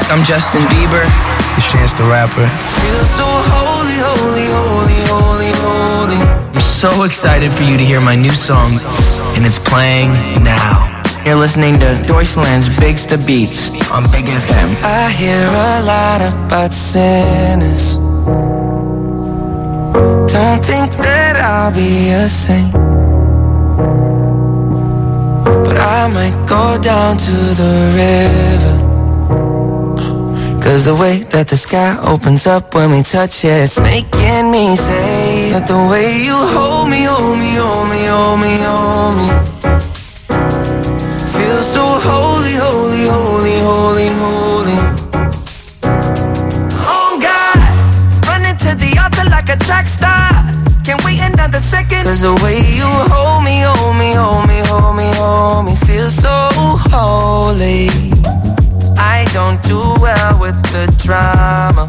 I'm Justin Bieber. The Chance the Rapper. Feel so holy, holy, holy, holy, holy. I'm so excited for you to hear my new song, and it's playing now. You're listening to Deutschland's Bigsta Beats on Big FM. I hear a lot about sinners. Don't think that I'll be a saint, but I might go down to the river. 'Cause the way that the sky opens up when we touch it, it's making me say that the way you hold me, hold me, hold me, hold me, hold me, feel so holy, holy, holy, holy, holy. Oh God, running to the altar like a track star. Can't wait another second. 'Cause the way you hold me, hold me, hold me, hold me, hold me, feel so holy. I don't do well with the drama,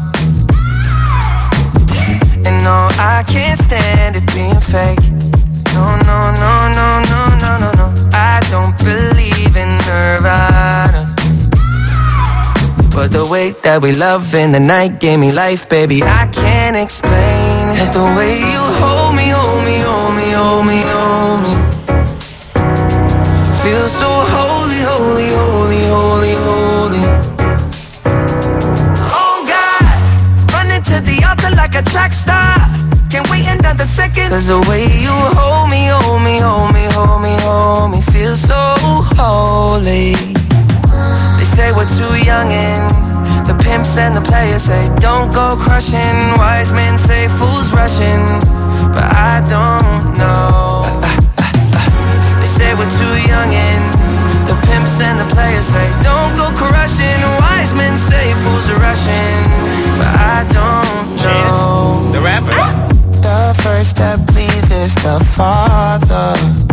and no, I can't stand it being fake. No, no, no, no, no, no, no, no. I don't believe in Nirvana, but the way that we love in the night gave me life, baby. I can't explain it. The way you hold me, hold me, hold me, hold me, hold me, feel so holy, holy, holy, holy, holy. Oh God, running to the altar like a track star. Can't wait another second. 'Cause the way you hold me, hold me, hold me, hold me, hold me, feel so holy. They say we're too young and the pimps and the players say don't go crushing. Wise men say fools rushing, but I don't know. They say we're too young and the pimps and the players say don't go crushing. Wise men say fools are rushing, but I don't know. Chance the Rapper. The first step pleases the Father,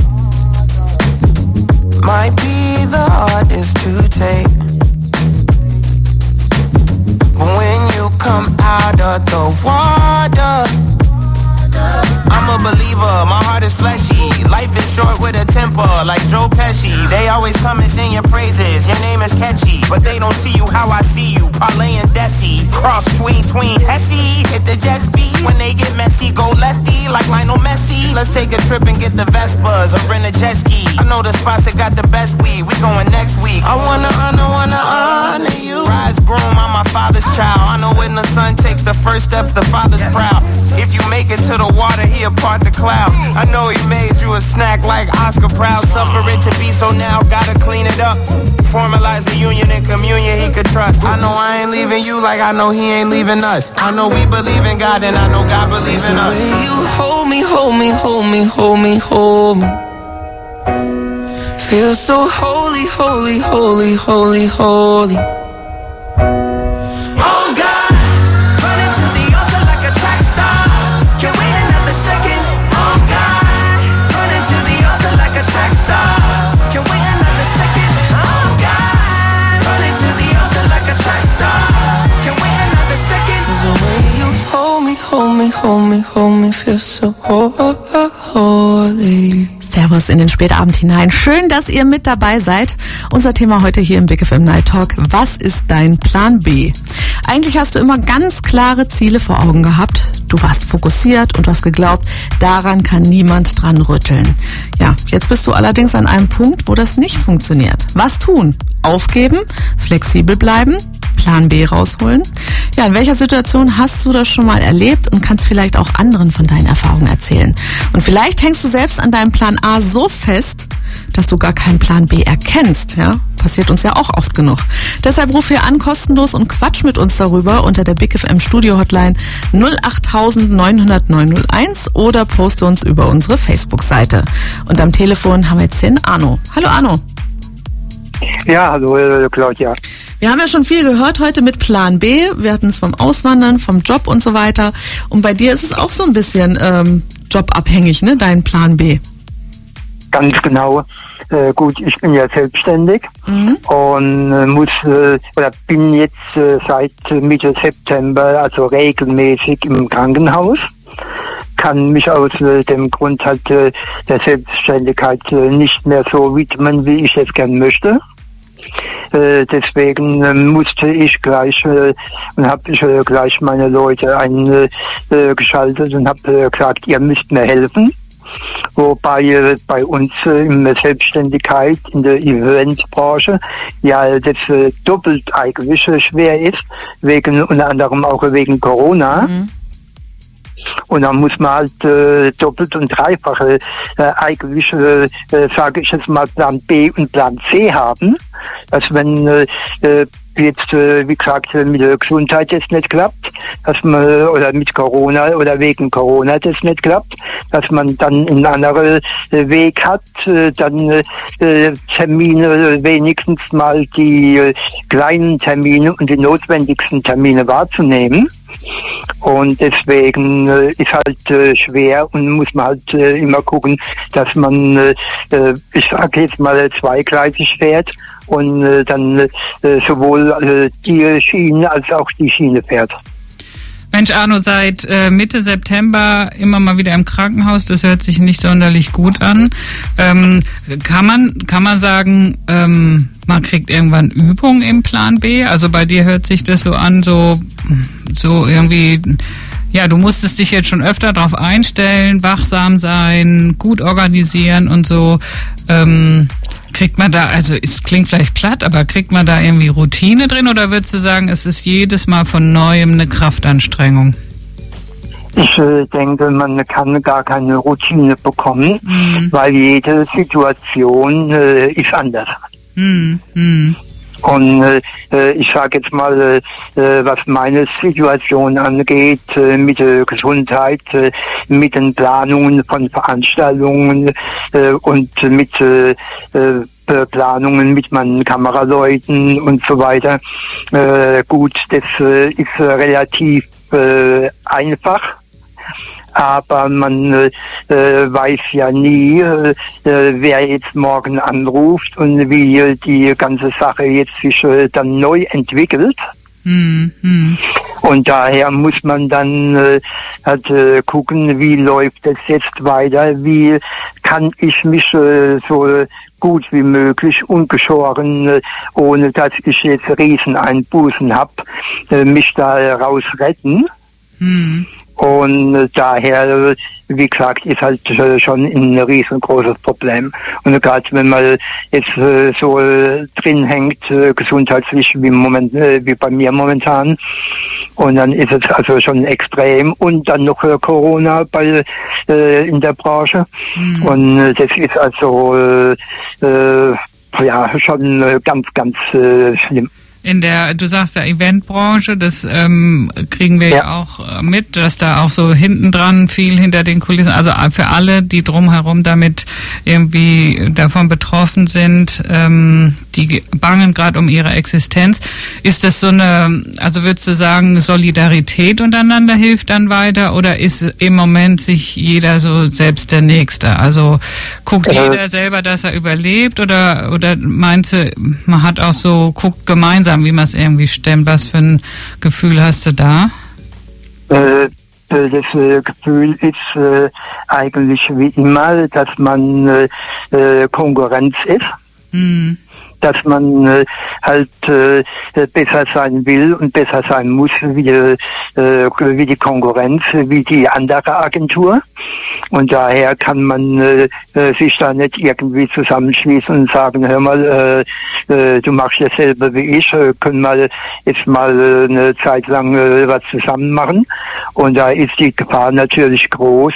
might be the hardest to take, but when you come out of the water, I'm a believer, my heart is fleshy. Life is short with a temper, like Joe Pesci. They always come and sing your praises, your name is catchy, but they don't see you how I see you. Parlay and Desi, cross tween Hesse. Hit the jet speed, when they get messy, go lefty like Lionel Messi. Let's take a trip and get the Vespas or rent a jet ski. I know the spots that got the best weed, we going next week. I wanna honor you. Rise groom, I'm my father's child. I know when the son takes the first step, the father's proud. If you make it to the water, he'll part the clouds. I know he made you a snack like Oscar Proud. Suffer it to be so now, gotta clean it up. Formalize the union and communion he could trust. I know I ain't leaving you like I know he ain't leaving us. I know we believe in God and I know God believes in us. The way you hold me, hold me, hold me, hold me, hold me, feel so holy, holy, holy, holy, holy. Hold me, feel so holy. Servus in den Spätabend hinein. Schön, dass ihr mit dabei seid. Unser Thema heute hier im Big FM Night Talk. Was ist dein Plan B? Eigentlich hast du immer ganz klare Ziele vor Augen gehabt. Du warst fokussiert und du hast geglaubt, daran kann niemand dran rütteln. Ja, jetzt bist du allerdings an einem Punkt, wo das nicht funktioniert. Was tun? Aufgeben? Flexibel bleiben? Plan B rausholen? Ja, in welcher Situation hast du das schon mal erlebt und kannst vielleicht auch anderen von deinen Erfahrungen erzählen? Und vielleicht hängst du selbst an deinem Plan A so fest, dass du gar keinen Plan B erkennst, ja? Passiert uns ja auch oft genug. Deshalb ruf hier an, kostenlos, und quatsch mit uns darüber unter der Big FM Studio Hotline 08900 901 oder poste uns über unsere Facebook-Seite. Und am Telefon haben wir jetzt den Arno. Hallo Arno. Ja, hallo Claudia. Wir haben ja schon viel gehört heute mit Plan B. Wir hatten es vom Auswandern, vom Job und so weiter. Und bei dir ist es auch so ein bisschen jobabhängig, ne? Dein Plan B. Ganz genau. Gut, ich bin ja selbstständig und bin jetzt seit Mitte September also regelmäßig im Krankenhaus. Kann mich aus dem Grund halt der Selbstständigkeit nicht mehr so widmen, wie ich es gern möchte. Deswegen musste ich gleich und habe ich gleich meine Leute eingeschaltet und habe gesagt, ihr müsst mir helfen. Wobei bei uns in der Selbstständigkeit, in der Eventbranche, ja das doppelt eigentlich schwer ist, unter anderem auch wegen Corona. Und dann muss man halt doppelt und dreifach eigentlich, sage ich jetzt mal, Plan B und Plan C haben. Dass wenn jetzt, wie gesagt, mit der Gesundheit das nicht klappt, dass man, oder mit Corona oder wegen Corona das nicht klappt, dass man dann einen anderen Weg hat, dann Termine, wenigstens mal die kleinen Termine und die notwendigsten Termine wahrzunehmen. Und deswegen ist halt schwer und muss man halt immer gucken, dass man, ich sage jetzt mal, zweigleisig fährt und dann sowohl die Schiene als auch die Schiene fährt. Mensch, Arno, seit Mitte September immer mal wieder im Krankenhaus. Das hört sich nicht sonderlich gut an. Kann man sagen, man kriegt irgendwann Übung im Plan B? Also bei dir hört sich das so an, so irgendwie, ja, du musstest dich jetzt schon öfter darauf einstellen, wachsam sein, gut organisieren und so. Kriegt man da, also es klingt vielleicht platt, aber kriegt man da irgendwie Routine drin oder würdest du sagen, es ist jedes Mal von Neuem eine Kraftanstrengung? Ich denke, man kann gar keine Routine bekommen, weil jede Situation ist anders. Und ich sage jetzt mal, was meine Situation angeht, mit der Gesundheit, mit den Planungen von Veranstaltungen und mit Planungen mit meinen Kameraleuten und so weiter. Gut, das ist relativ einfach. Aber man weiß ja nie, wer jetzt morgen anruft und wie die ganze Sache jetzt sich dann neu entwickelt. Und daher muss man dann halt gucken, wie läuft es jetzt weiter, wie kann ich mich so gut wie möglich ungeschoren, ohne dass ich jetzt Rieseneinbußen habe, mich da raus retten. Und daher, wie gesagt, ist halt schon ein riesengroßes Problem. Und gerade wenn man jetzt so drin hängt, gesundheitlich wie bei mir momentan, und dann ist es also schon extrem. Und dann noch Corona in der Branche. Und das ist also ja schon ganz, ganz schlimm. Du sagst ja Eventbranche, das kriegen wir ja auch mit, dass da auch so hinten dran viel hinter den Kulissen, also für alle, die drumherum damit irgendwie davon betroffen sind, die bangen gerade um ihre Existenz. Ist das so eine, also würdest du sagen, Solidarität untereinander hilft dann weiter oder ist im Moment sich jeder so selbst der Nächste? Also guckt jeder selber, dass er überlebt oder meinst du, man hat auch so, guckt gemeinsam, wie man es irgendwie stemmt. Was für ein Gefühl hast du da? Das Gefühl ist eigentlich wie immer, dass man Konkurrenz ist. Dass man halt besser sein will und besser sein muss wie die Konkurrenz, wie die andere Agentur. Und daher kann man sich da nicht irgendwie zusammenschließen und sagen, hör mal, du machst dasselbe wie ich, können wir jetzt mal eine Zeit lang was zusammen machen. Und da ist die Gefahr natürlich groß,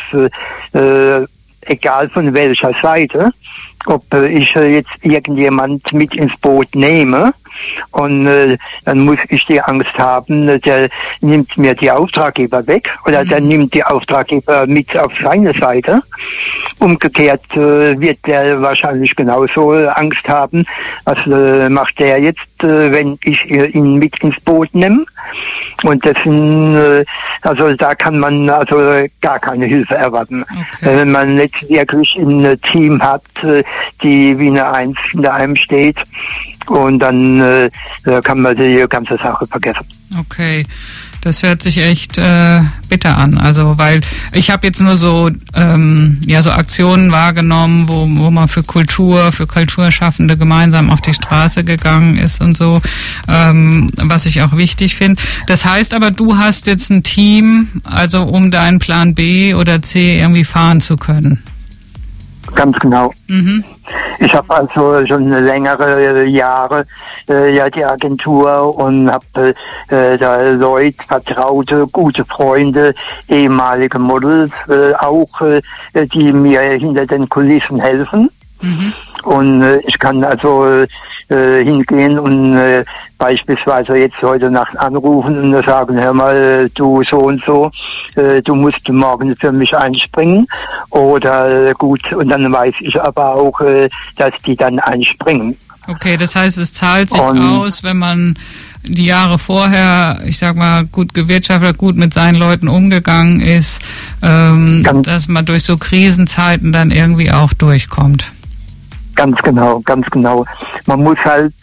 egal von welcher Seite, ob ich jetzt irgendjemand mit ins Boot nehme und dann muss ich die Angst haben, der nimmt mir die Auftraggeber weg oder der nimmt die Auftraggeber mit auf seine Seite. Umgekehrt wird der wahrscheinlich genauso Angst haben, was macht der jetzt, wenn ich ihn mit ins Boot nehme. Und das sind, also da kann man also gar keine Hilfe erwarten. Okay. Wenn man nicht wirklich ein Team hat, die wie eine Eins hinter einem steht Und dann kann man die ganze Sache vergessen. Okay, das hört sich echt bitter an. Also, weil ich habe jetzt nur so so Aktionen wahrgenommen, wo man für Kulturschaffende gemeinsam auf die Straße gegangen ist und so, was ich auch wichtig finde. Das heißt aber, du hast jetzt ein Team, also um deinen Plan B oder C irgendwie fahren zu können. Ganz genau. Mhm. Ich habe also schon längere Jahre die Agentur und habe da Leute, Vertraute, gute Freunde, ehemalige Models auch, die mir hinter den Kulissen helfen. Mhm. Und ich kann also hingehen und beispielsweise jetzt heute Nacht anrufen und sagen, hör mal, du so und so, du musst morgen für mich einspringen. Oder gut, und dann weiß ich aber auch, dass die dann einspringen. Okay, das heißt, es zahlt sich aus, wenn man die Jahre vorher, ich sag mal, gut gewirtschaftet, gut mit seinen Leuten umgegangen ist, dass man durch so Krisenzeiten dann irgendwie auch durchkommt. Ganz genau, ganz genau. Man muss halt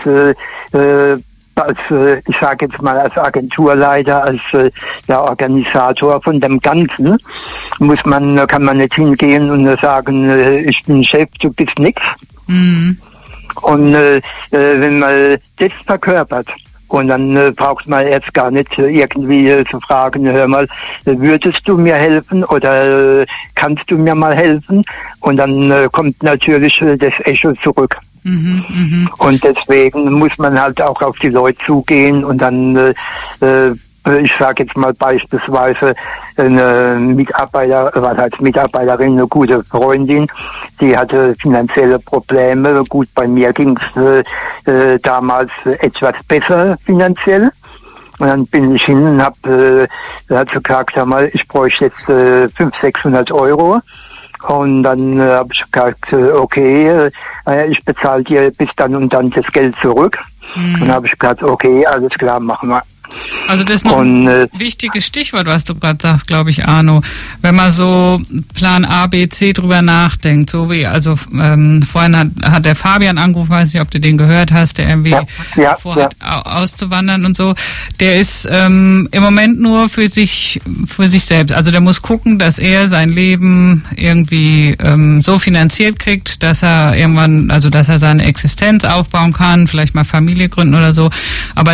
ich sage jetzt mal als Agenturleiter, als der Organisator von dem Ganzen, kann man nicht hingehen und sagen, ich bin Chef, du bist nix. Mhm. Und wenn man das verkörpert, und dann braucht man jetzt gar nicht irgendwie zu fragen, hör mal, würdest du mir helfen oder kannst du mir mal helfen? Und dann kommt natürlich das Echo zurück. Mhm, mh. Und deswegen muss man halt auch auf die Leute zugehen und dann, ich sage jetzt mal beispielsweise eine Mitarbeiterin, eine gute Freundin, die hatte finanzielle Probleme. Gut, bei mir ging es damals etwas besser finanziell. Und dann bin ich hin und hat sie gesagt, hör mal, ich bräuchte jetzt 500-600 Euro. Und dann habe ich gesagt, okay, ich bezahle dir bis dann und dann das Geld zurück. Mhm. Und dann habe ich gesagt, okay, alles klar, machen wir. Also das ist noch ein wichtiges Stichwort, was du gerade sagst, glaube ich, Arno. Wenn man so Plan A, B, C drüber nachdenkt, so wie, also vorhin hat der Fabian angerufen, weiß nicht, ob du den gehört hast, der irgendwie vorhat auszuwandern und so. Der ist im Moment nur für sich selbst. Also der muss gucken, dass er sein Leben irgendwie so finanziert kriegt, dass er irgendwann, also dass er seine Existenz aufbauen kann, vielleicht mal Familie gründen oder so. Aber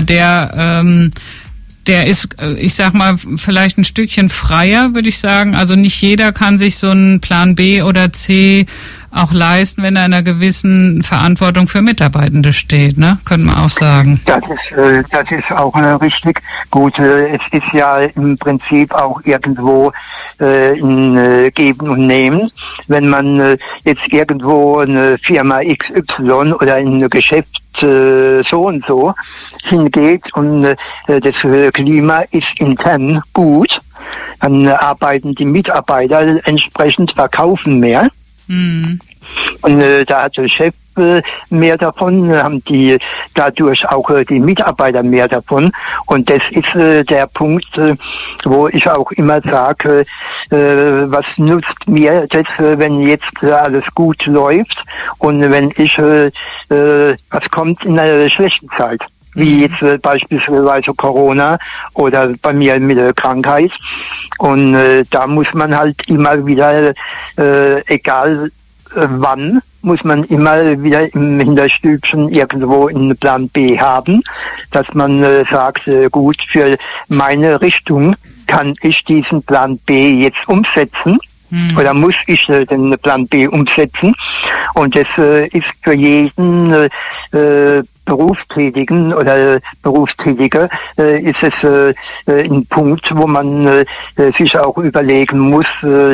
der ist, ich sag mal, vielleicht ein Stückchen freier, würde ich sagen. Also nicht jeder kann sich so einen Plan B oder C auch leisten, wenn er in einer gewissen Verantwortung für Mitarbeitende steht, ne? Könnte man auch sagen. Das ist auch richtig. Gut, es ist ja im Prinzip auch irgendwo ein Geben und Nehmen. Wenn man jetzt irgendwo eine Firma XY oder ein Geschäft so und so hingeht und das Klima ist intern gut, dann arbeiten die Mitarbeiter entsprechend, verkaufen mehr. Mhm. Und da hat der Chef mehr davon, haben die dadurch auch die Mitarbeiter mehr davon. Und das ist der Punkt, wo ich auch immer sage, was nutzt mir das, wenn jetzt alles gut läuft und wenn ich, was kommt in einer schlechten Zeit? Wie jetzt beispielsweise Corona oder bei mir mit der Krankheit. Und da muss man halt immer wieder, egal wann, muss man immer wieder im Hinterstübchen irgendwo einen Plan B haben, dass man sagt, gut, für meine Richtung kann ich diesen Plan B jetzt umsetzen. Oder muss ich den Plan B umsetzen? Und das ist für jeden Berufstätigen oder Berufstätige ist es ein Punkt, wo man sich auch überlegen muss,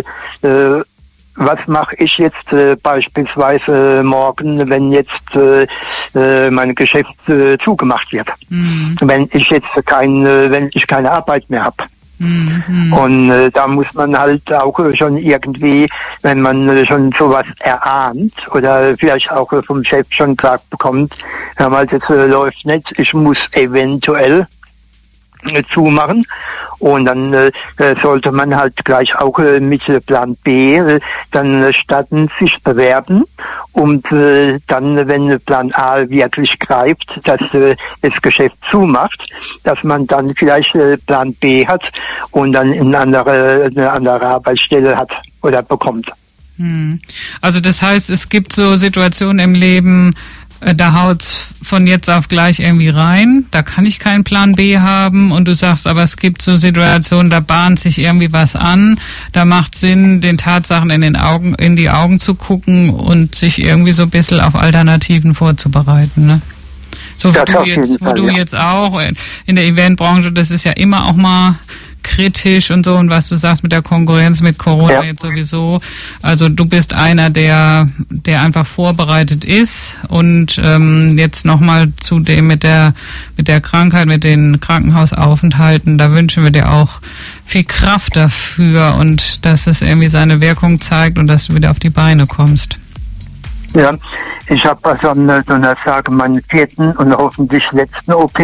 was mache ich jetzt beispielsweise morgen, wenn jetzt mein Geschäft zugemacht wird? Mhm. Wenn ich keine Arbeit mehr habe. Mhm. Und da muss man halt auch schon irgendwie, wenn man schon sowas erahnt oder vielleicht auch vom Chef schon gesagt bekommt, hör mal, das läuft nicht, ich muss eventuell zumachen. Und dann sollte man halt gleich auch mit Plan B dann statten sich bewerben und dann, wenn Plan A wirklich greift, dass das Geschäft zumacht, dass man dann vielleicht Plan B hat und dann eine andere Arbeitsstelle hat oder bekommt. Also das heißt, es gibt so Situationen im Leben, da haut's von jetzt auf gleich irgendwie rein, da kann ich keinen Plan B haben, und du sagst, aber es gibt so Situationen, da bahnt sich irgendwie was an, da macht Sinn, den Tatsachen in die Augen zu gucken und sich irgendwie so ein bisschen auf Alternativen vorzubereiten, ne? So wie du jetzt auch in der Eventbranche, das ist ja immer auch mal kritisch und so, und was du sagst mit der Konkurrenz, mit Corona jetzt sowieso. Also du bist einer, der einfach vorbereitet ist, und jetzt nochmal zu dem mit der Krankheit, mit den Krankenhausaufenthalten, da wünschen wir dir auch viel Kraft dafür und dass es irgendwie seine Wirkung zeigt und dass du wieder auf die Beine kommst. Ja, ich habe also meinen 4. und hoffentlich letzten OP.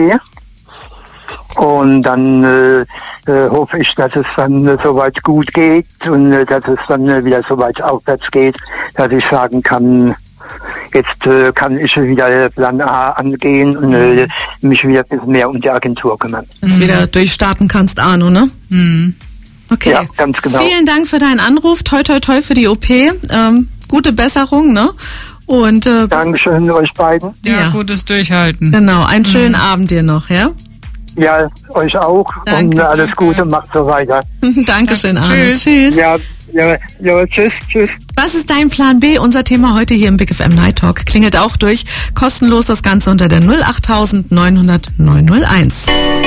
Und dann hoffe ich, dass es dann soweit gut geht und dass es dann wieder soweit aufwärts geht, dass ich sagen kann, jetzt kann ich wieder Plan A angehen und mich wieder ein bisschen mehr um die Agentur kümmern. Dass du wieder durchstarten kannst, Arno, ne? Okay. Ja, ganz genau. Vielen Dank für deinen Anruf. Toi, toi, toi für die OP. Gute Besserung, ne? Und Dankeschön euch beiden. Ja, gutes Durchhalten. Genau, einen schönen Abend dir noch, ja? Ja, euch auch. Danke, und alles Gute, macht so weiter. Dankeschön, Arno. Tschüss. Ja, tschüss. Was ist dein Plan B? Unser Thema heute hier im Big FM Night Talk. Klingelt auch durch. Kostenlos das Ganze unter der 08000 900 901.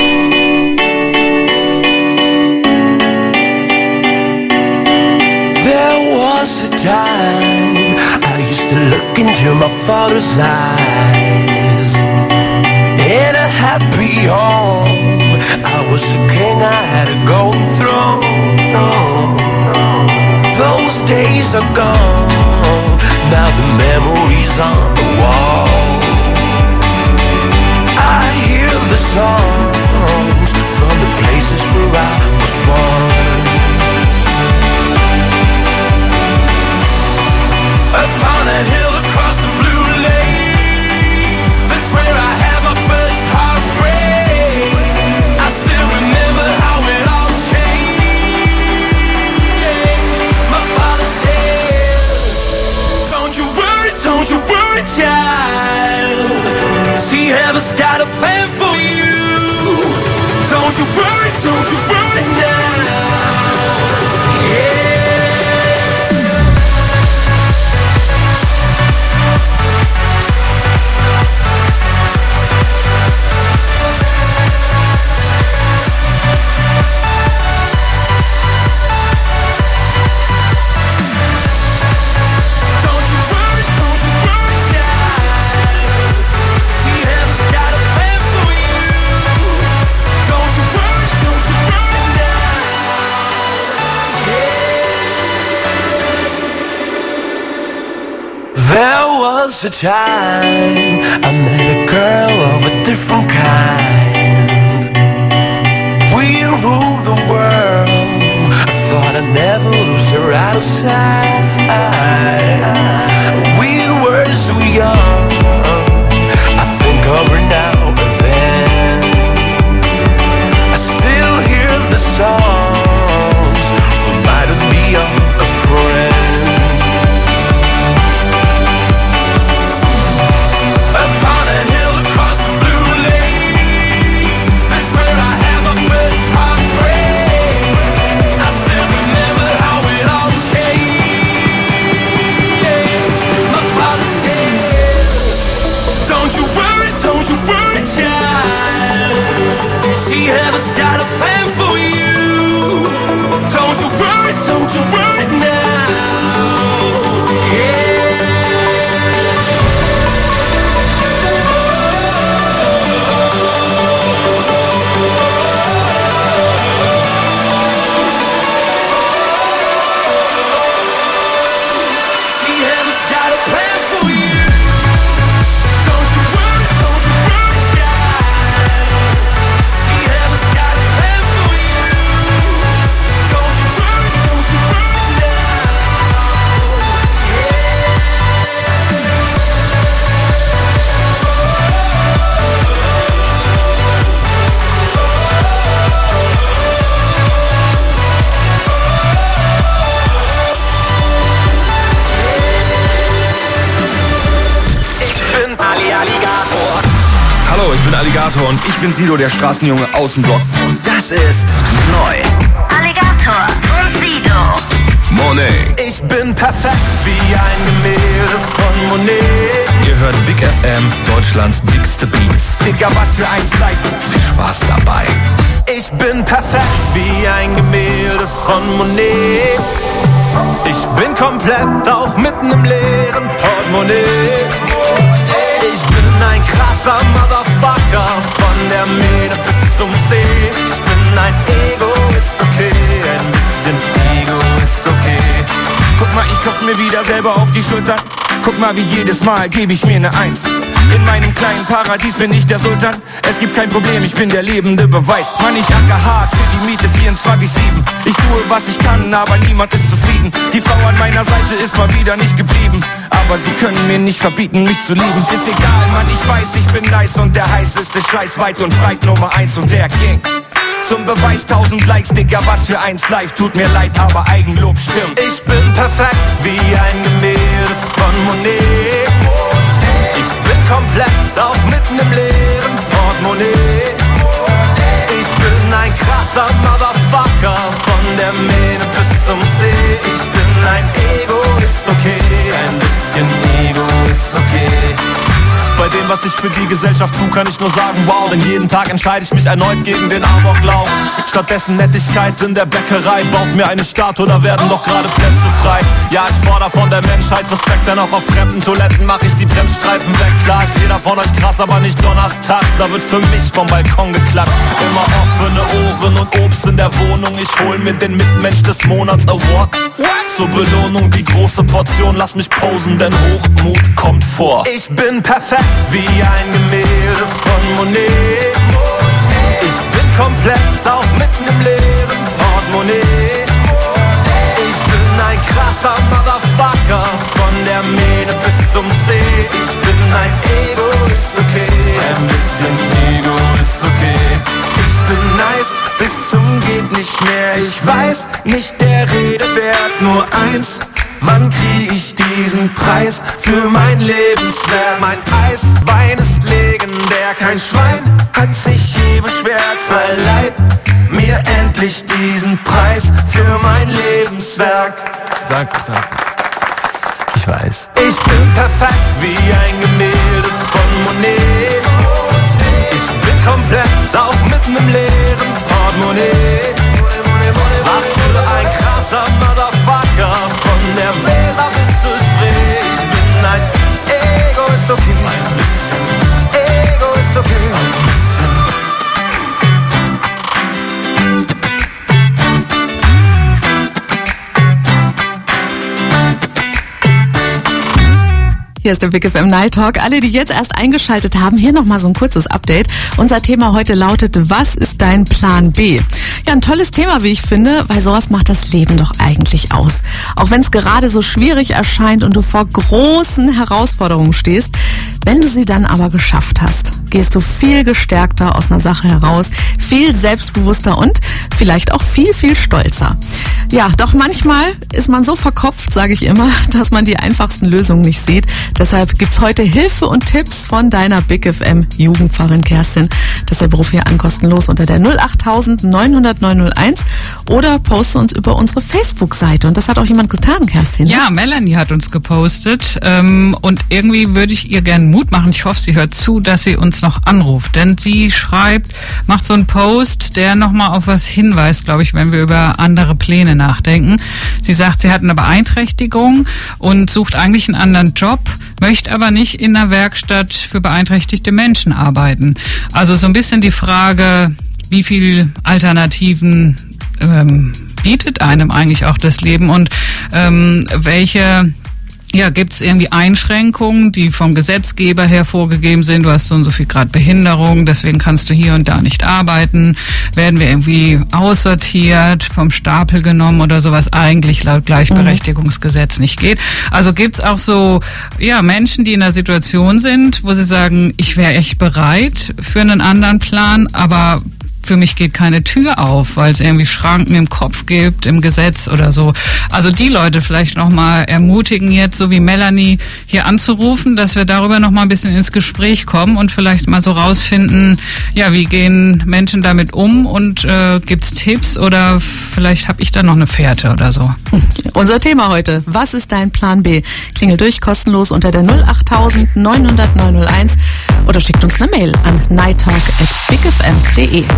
There was a time I used to look into my father's eyes. In a happy home, I was a king, I had a golden throne. Those days are gone, now the memories on the wall. I hear the songs from the places where I was born. Upon a hill across the blue lake, that's where I had my first heartbreak. I still remember how it all changed. My father said, don't you worry, child. See, heaven's got a plan for you. Don't you worry now. Yeah. There was a time I met a girl of a different kind. We ruled the world. I thought I'd never lose her out of sight. We were so young. I think of her now and then. I still hear the songs reminding me of a friend. See, heaven's got a plan for you. Don't you worry now. Yeah. See, heaven's got a plan for you. Don't you worry, child. See, heaven's got a Alligator und ich bin Sido, der Straßenjunge aus dem Block. Und das ist neu. Alligator und Sido. Monet. Ich bin perfekt wie ein Gemälde von Monet. Ihr hört Big FM, Deutschlands bigste Beats. Digga, was für ein Live. Viel Spaß dabei. Ich bin perfekt wie ein Gemälde von Monet. Ich bin komplett auch mitten im leeren Portemonnaie. Ich bin ein krasser Motherfucker, von der Mähne bis zum C. Ich bin ein Egoist, okay, ein bisschen Ego ist okay. Guck mal, ich klopf mir wieder selber auf die Schultern. Guck mal, wie jedes Mal gebe ich mir eine 1. In meinem kleinen Paradies bin ich der Sultan. Es gibt kein Problem, ich bin der lebende Beweis. Mann, ich acker hart für die Miete 24/7. Ich tue, was ich kann, aber niemand ist zufrieden. Die Frau an meiner Seite ist mal wieder nicht geblieben. Aber sie können mir nicht verbieten, mich zu lieben. Ist egal, Mann, ich weiß, ich bin nice und der heißeste Scheiß weit und breit Nummer 1 und der King. Zum Beweis 1000 Likes, Digga, was für eins live. Tut mir leid, aber Eigenlob stimmt. Ich bin perfekt wie ein Gemälde von Monet. Ich bin komplett auch mitten im leeren Portemonnaie. Ich bin ein krasser Motherfucker, von der Mähne bis zum C. Ich bin ein Egoist, okay, ein bisschen Ego ist okay. Bei dem, was ich für die Gesellschaft tue, kann ich nur sagen, wow. Denn jeden Tag entscheide ich mich erneut gegen den Amoklauf. Stattdessen Nettigkeit in der Bäckerei. Baut mir eine Statue, da werden doch gerade Plätze frei. Ja, ich fordere von der Menschheit Respekt, denn auch auf fremden Toiletten mache ich die Bremsstreifen weg. Klar ist jeder von euch krass, aber nicht donnerstags. Da wird für mich vom Balkon geklatscht. Immer offene Ohren und Obst in der Wohnung. Ich hol mir den Mitmensch des Monats Award. Zur Belohnung die große Portion, lass mich posen, denn Hochmut kommt vor. Ich bin perfekt wie ein Gemälde von Monet. Ich bin komplett auch mitten im leeren Portemonnaie. Ich bin ein krasser Motherfucker, von der Mähne bis zum C. Ich bin ein Egoist, okay, ein bisschen Ego ist okay. Ich bin nice bis zum geht nicht mehr. Ich weiß nicht der Rede wert, nur eins. Wann krieg ich diesen Preis für mein Lebenswerk? Mein Eiswein ist legendär, kein Schwein hat sich je beschwert. Verleiht mir endlich diesen Preis für mein Lebenswerk. Danke, danke. Ich weiß. Ich bin perfekt wie ein Gemälde von Monet. Ich bin komplett auch mitten im leeren Portemonnaie. Was für ein krasser Motherfucker, von der Weser bis zur Spree. Ich bin ein Egoist, okay, ein bisschen Egoist, okay, ein bisschen. Hier ist der Big FM Night Talk. Alle, die jetzt erst eingeschaltet haben, hier nochmal so ein kurzes Update. Unser Thema heute lautet, was ist dein Plan B? Ja, ein tolles Thema, wie ich finde, weil sowas macht das Leben doch eigentlich aus. Auch wenn es gerade so schwierig erscheint und du vor großen Herausforderungen stehst, wenn du sie dann aber geschafft hast, gehst du viel gestärkter aus einer Sache heraus, viel selbstbewusster und vielleicht auch viel, viel stolzer. Ja, doch manchmal ist man so verkopft, sage ich immer, dass man die einfachsten Lösungen nicht sieht. Deshalb gibt's heute Hilfe und Tipps von deiner Big FM Jugendpfarrerin Kerstin. Deshalb ruf hier an kostenlos unter der 08000 900 901 oder poste uns über unsere Facebook-Seite. Und das hat auch jemand getan, Kerstin. Ja, Melanie hat uns gepostet und irgendwie würde ich ihr gerne Mut machen. Ich hoffe, sie hört zu, dass sie uns noch anruft. Denn sie schreibt, macht so einen Post, der nochmal auf was hinweist, glaube ich, wenn wir über andere Pläne nachdenken. Sie sagt, sie hat eine Beeinträchtigung und sucht eigentlich einen anderen Job, möchte aber nicht in einer Werkstatt für beeinträchtigte Menschen arbeiten. Also so ein bisschen die Frage, wie viel Alternativen bietet einem eigentlich auch das Leben und welche gibt es irgendwie Einschränkungen, die vom Gesetzgeber her vorgegeben sind? Du hast so und so viel Grad Behinderung, deswegen kannst du hier und da nicht arbeiten. Werden wir irgendwie aussortiert, vom Stapel genommen oder sowas eigentlich laut Gleichberechtigungsgesetz nicht geht? Also gibt es auch so Menschen, die in einer Situation sind, wo sie sagen, ich wäre echt bereit für einen anderen Plan, aber für mich geht keine Tür auf, weil es irgendwie Schranken im Kopf gibt, im Gesetz oder so. Also die Leute vielleicht nochmal ermutigen jetzt, so wie Melanie, hier anzurufen, dass wir darüber nochmal ein bisschen ins Gespräch kommen und vielleicht mal so rausfinden, ja, wie gehen Menschen damit um und gibt's Tipps oder vielleicht habe ich da noch eine Fährte oder so. Unser Thema heute, was ist dein Plan B? Klingel durch, kostenlos unter der 08000 900 901 oder schickt uns eine Mail an nighttalk@bigfm.de.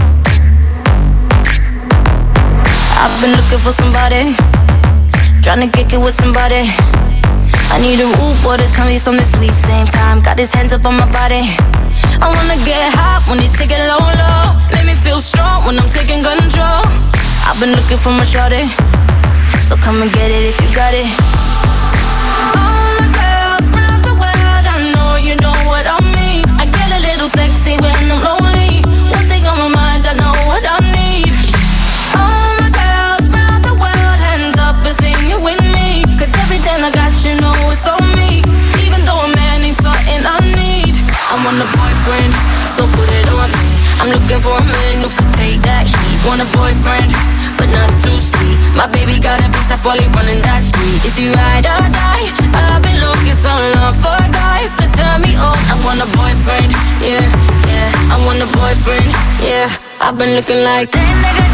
I've been looking for somebody, trying to kick it with somebody. I need a rude boy to tell me something sweet, same time, got his hands up on my body. I wanna get hot when you take it low, low. Make me feel strong when I'm taking control. I've been looking for my shorty, so come and get it if you got it. All my girls round the world, I know you know what I mean. I get a little sexy when I'm lonely. One thing on my mind, I know what I need. All my girls round the world, hands up and sing it with me. Cause everything I got, you know it's on me. Even though a man ain't something I need. I want a boyfriend, so put it on me. I'm looking for a man who can take that heat. Want a boyfriend, but not too sweet. My baby got a bitch, I fully running that street. Is he ride or die? I've been looking so long for a guy to turn me on. I want a boyfriend, yeah, yeah. I want a boyfriend, yeah. I've been looking like where you at?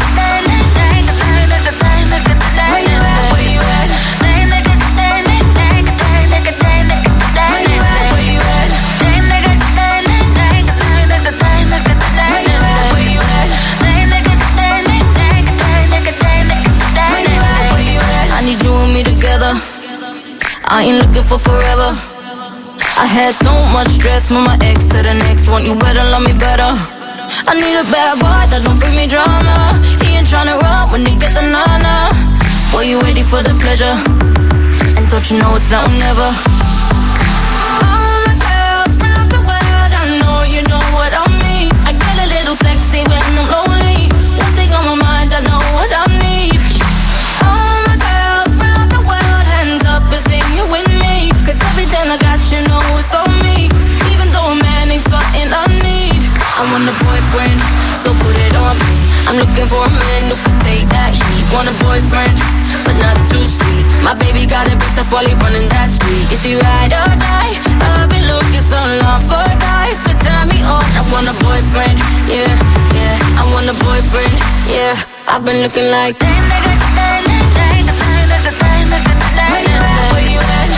Where you at? Where you at? I need you and me together. I ain't looking for forever. I had so much stress from my ex to the next one. You better love me better. I need a bad boy that don't bring me drama. He ain't tryna run when he get the nana. Boy, you ready for the pleasure? And don't you know it's now or never? All my girls round the world, I know you know what I mean. I get a little sexy when I'm lonely. One thing on my mind, I know what I need. All my girls round the world, hands up and sing it with me. Cause everything I got, you know it's on me. Even though a man ain't something I need. I want a boyfriend, so put it on me. I'm looking for a man who can take that heat. Want a boyfriend, but not too sweet. My baby got a bitch, I fully running that street. Is he ride or die? I've been looking so long for a guy who could turn me on. I want a boyfriend, yeah, yeah. I want a boyfriend, yeah. I've been looking like where you at? Where you at? Where you at?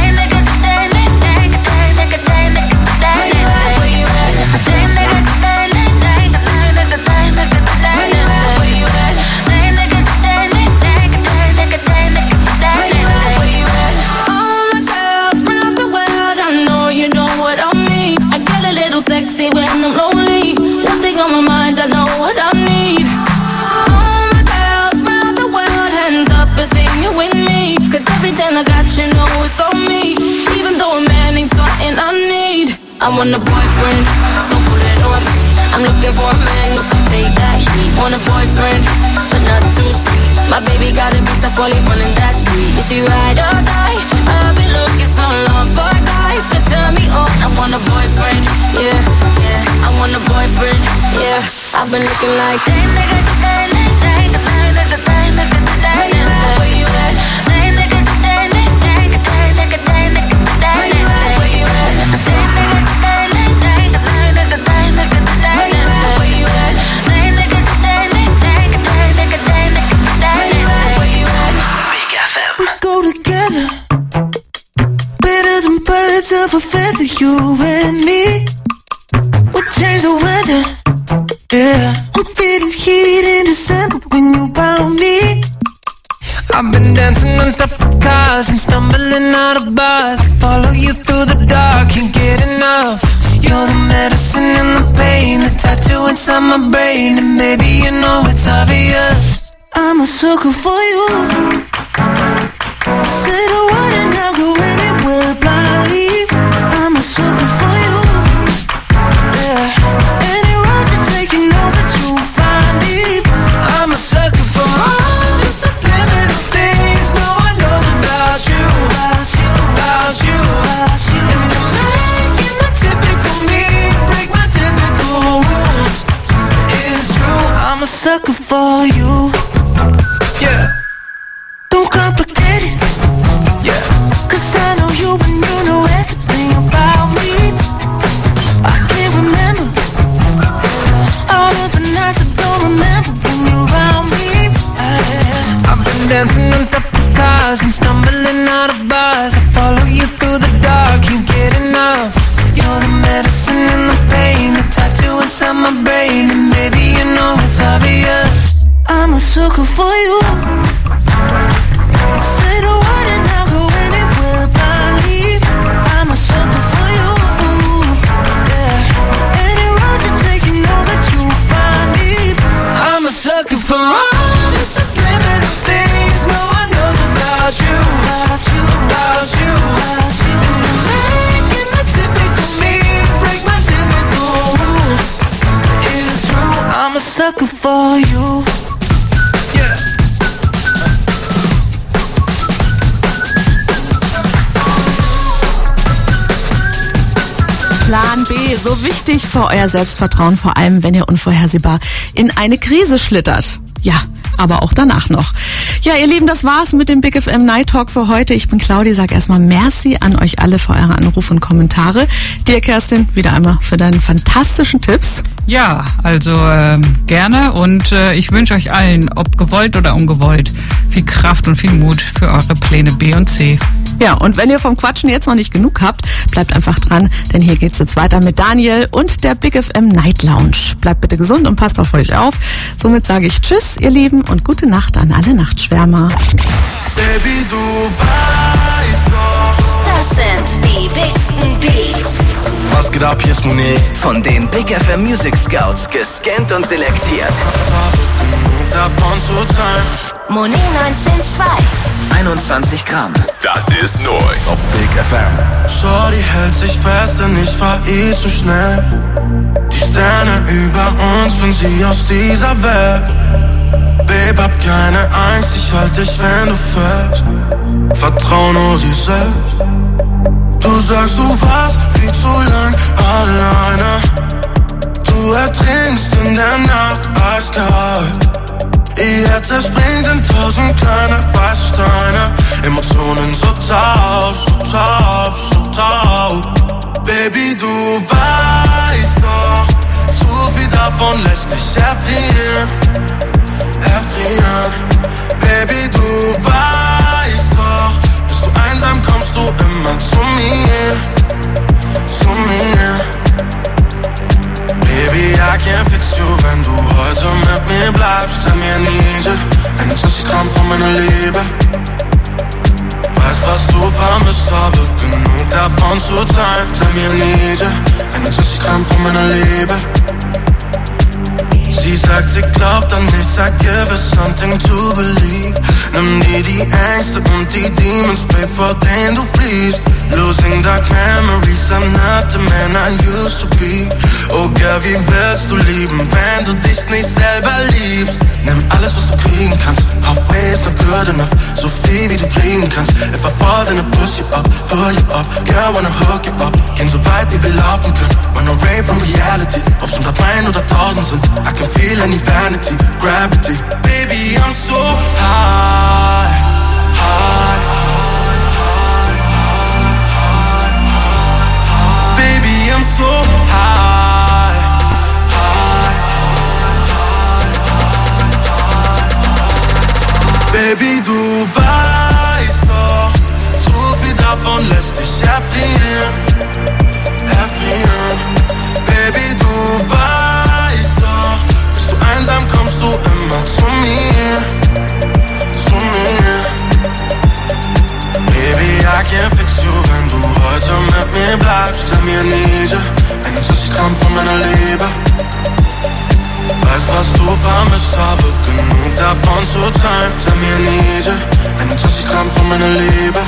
Sexy when I'm lonely. One thing on my mind, I know what I need. All my girls round the world, hands up and sing it with me. Cause everything I got, you know it's on me. Even though a man ain't something I need. I want a boyfriend, so put it on me. I'm looking for a man who can take that heat. Want a boyfriend, but not too sweet. My baby got a bitch, I fully running that street. Is he ride or die? I've been looking so long for a guy to turn me on. I want a boyfriend, yeah, yeah. I want a boyfriend, yeah. I've been looking like where you at? Where you at? Where you at? Of a feather, you and me. We'll change the weather, yeah. I'm feeling heat in December when you found me. I've been dancing on top of cars and stumbling out of bars. Follow you through the dark, can't get enough. You're the medicine and the pain, the tattoo inside my brain. And baby, you know it's obvious, I'm a sucker for you. Say the word and I'll go anywhere blindly. I'm a sucker for you, yeah. Any road you take, you know that you'll find me. I'm a sucker for all the subliminal things no one knows about you, about you, about you, about you. And I'm making my typical me break my typical rules. It's sucker for you. Yeah. Don't complicate it. Yeah. 'Cause I know you and you know everything about me. I can't remember all of the nights I don't remember when you're around me. I've been dancing on top of cars and stumbling out of bars. I follow you through the dark, can't get enough. You're the medicine and the pain, the tattoo inside my brain. And baby, you know it's obvious, I'm a sucker for you. Say the word and I'll go anywhere blindly. I'm a sucker for you. Yeah. Any road you take, you know that you'll find me. I'm a sucker for all the subliminal things no one knows about you. About you, about you, about you. Making the typical me break my typical rules. It is true, I'm a sucker for you. Yeah. Plan B, so wichtig für euer Selbstvertrauen, vor allem wenn ihr unvorhersehbar in eine Krise schlittert. Ja, aber auch danach noch. Ja, ihr Lieben, das war's mit dem Big FM Night Talk für heute. Ich bin Claudi, sag erstmal merci an euch alle für eure Anrufe und Kommentare. Dir, Kerstin, wieder einmal für deine fantastischen Tipps. Ja, also gerne und ich wünsche euch allen, ob gewollt oder ungewollt, viel Kraft und viel Mut für eure Pläne B und C. Ja, und wenn ihr vom Quatschen jetzt noch nicht genug habt, bleibt einfach dran, denn hier geht's jetzt weiter mit Daniel und der Big FM Night Lounge. Bleibt bitte gesund und passt auf euch auf. Somit sage ich Tschüss, ihr Lieben, und gute Nacht an alle Nachtschwärmer. Baby, du weißt doch, Das sind die Bigsten Beats. Was geht ab, hier ist Monet. Von den Big FM Music Scouts gescannt und selektiert. davon zu sein. Monet 19.2. 21 Gramm. Das ist neu auf Big FM. Shorty hält sich fest, denn ich fahr zu schnell. Die Sterne über uns, bin sie aus dieser Welt. Babe, hab keine Angst, ich halt dich, wenn du fährst. Vertrau nur dir selbst. Du sagst, du warst viel zu lang alleine. Du ertrinkst in der Nacht eiskalt. Ihr Herz zerspringt in 1000 kleine weiße Steine. Emotionen so taub, so taub, so taub. Baby, du weißt doch, zu viel davon lässt dich erfrieren, erfrieren. Baby, du weißt doch, bist du einsam, kommst du immer zu mir, zu mir. Baby, I can't fix you, wenn du heute mit mir bleibst. Tell me I need you, 21 Gramm von meiner Liebe. Weiß, was du vermisst, habe genug davon zu teilen. Tell me I need you, 21 Gramm von meiner Liebe. Sie sagt, sie glaubt an nichts, I give her something to believe. Nimm dir die Ängste und die Demons, babe, vor denen du fliehst. Losing dark memories, I'm not the man I used to be. Oh girl, wie willst du lieben, wenn du dich nicht selber liebst? Nimm alles, was du kriegen kannst, halfway is not good enough. So viel wie du fliegen kannst. If I fall, then I push you up, pull you up. Girl, wanna hook you up, gehen so weit wie wir laufen können. Run away from reality, ob's 100 Meilen oder 1000 sind. I can feel any vanity, gravity. Baby, I'm so high, high. Baby, I'm so high, high. Baby, du weißt doch, zu viel davon lässt dich erfrieren, erfrieren. Baby, du weißt doch, bist du einsam, kommst du immer zu mir, zu mir. Baby, I can't fix you, wenn du heute mit mir bleibst. Tell me I need you, 21 Gramm von meiner Liebe. Weiß, was du vermisst, habe genug davon zu teilen. Tell me I need you, 21 Gramm von meiner Liebe.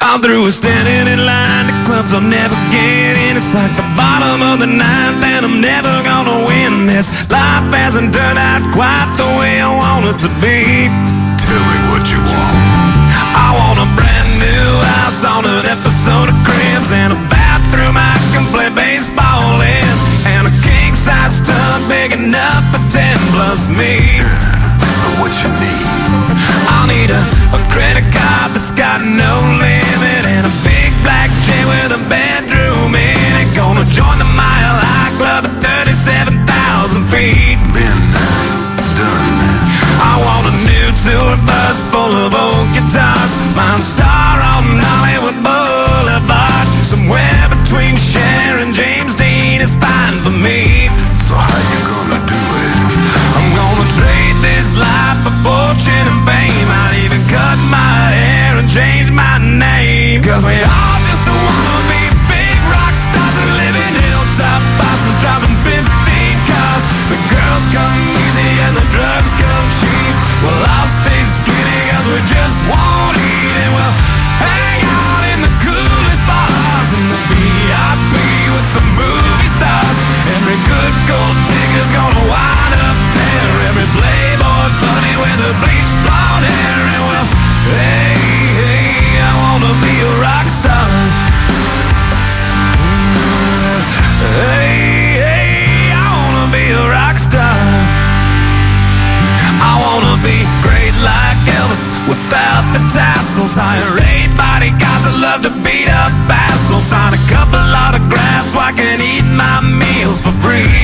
I'm through with standing in line to clubs I'll never get in. It's like the bottom of the ninth and I'm never gonna win this. Life hasn't turned out quite the way I want it to be. Tell me what you want. I want a brand new house on an episode of Cribs, and a bathroom I can play baseball in, and a king-size tub big enough for 10 plus me. What you need? I'll need a credit card that's got no limit, and a big black jet with a bedroom in it. Gonna join the Mile High Club at 37,000 feet. Been done. I want a new tour bus full of old guitars, mine star on Hollywood Boulevard. Somewhere between Cher and James Dean is fine for me. So how you gonna do it? I'm gonna trade this life for fortune and fame. I'd even cut my hair and change my name, 'cause we all just wanna be big rock stars and live in hilltop bosses, driving 15 cars. The girls come easy and the drugs come cheap. Well, I'll stay skinny 'cause we just won't eat, and we'll hang out in the coolest bars in the VIP with the movie stars. Every good gold digger's gonna wind up there. Every playboy bunny with a bleached blonde hair. And well, hey, hey, I wanna be a rock star. Hey, hey, I wanna be a rock star. I wanna be great like Elvis without the tassels. Hire 8 bodyguards that love to beat up assholes. Sign a couple autographs so I can eat my meals for free.